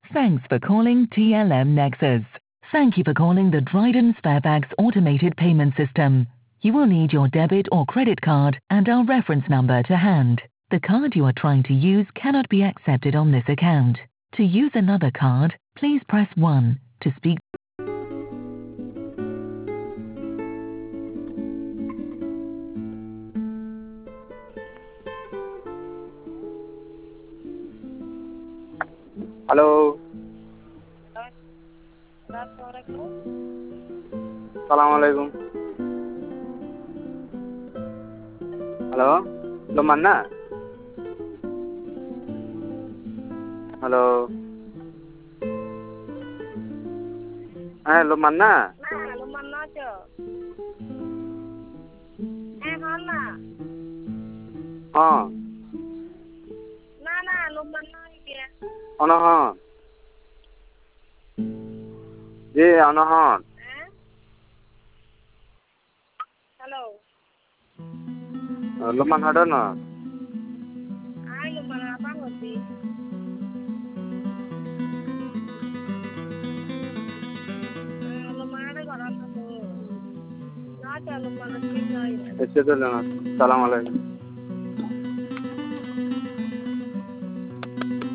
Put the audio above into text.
Thanks for calling TLM Nexus. Thank you for calling the Dryden Sparebags automated payment system. You will need your debit or credit card and our reference number to hand. The card you are trying to use cannot be accepted on this account. To use another card, please press 1 to speak. Halo. Assalamualaikum. Halo. Lo mana? Halo. Lo mana? Nah, lu mana aja? Mana? Oh. Nah, lu mana ya? Ono hon. Ji, ono hon. Halo. Lo mana ada na? Ay, lu mana apa ngerti? Lu mana ada orang tuh? Nah, lu mana sih? Ese to na. Assalamualaikum.